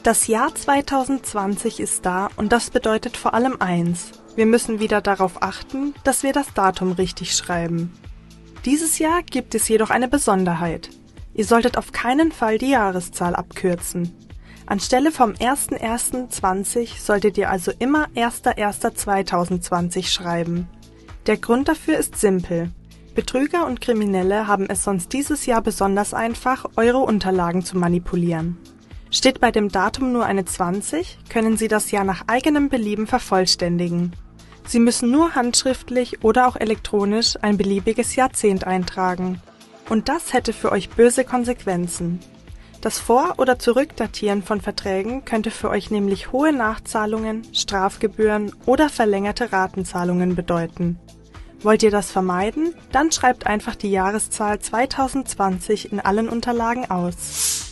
Das Jahr 2020 ist da und das bedeutet vor allem eins: Wir müssen wieder darauf achten, dass wir das Datum richtig schreiben. Dieses Jahr gibt es jedoch eine Besonderheit. Ihr solltet auf keinen Fall die Jahreszahl abkürzen. Anstelle vom 01.01.20 solltet ihr also immer 1.01.2020 schreiben. Der Grund dafür ist simpel. Betrüger und Kriminelle haben es sonst dieses Jahr besonders einfach, eure Unterlagen zu manipulieren. Steht bei dem Datum nur eine 20, können sie das Jahr nach eigenem Belieben vervollständigen. Sie müssen nur handschriftlich oder auch elektronisch ein beliebiges Jahrzehnt eintragen. Und das hätte für euch böse Konsequenzen. Das Vor- oder Zurückdatieren von Verträgen könnte für euch nämlich hohe Nachzahlungen, Strafgebühren oder verlängerte Ratenzahlungen bedeuten. Wollt ihr das vermeiden? Dann schreibt einfach die Jahreszahl 2020 in allen Unterlagen aus.